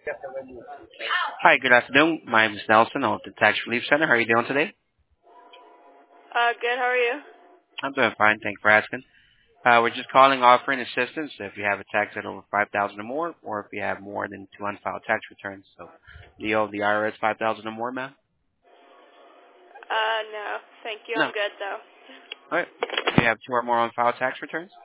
Hi, good afternoon. My name is Nelson of the Tax Relief Center. How are you doing today? Good. How are you? I'm doing fine. Thank you for asking. We're just calling offering assistance if you have a tax at over 5000 or more, or if you have more than two unfiled tax returns. So, do you owe the IRS 5000 or more, ma'am? No. Thank you. No. I'm good, though. All right. Do you have two or more unfiled tax returns?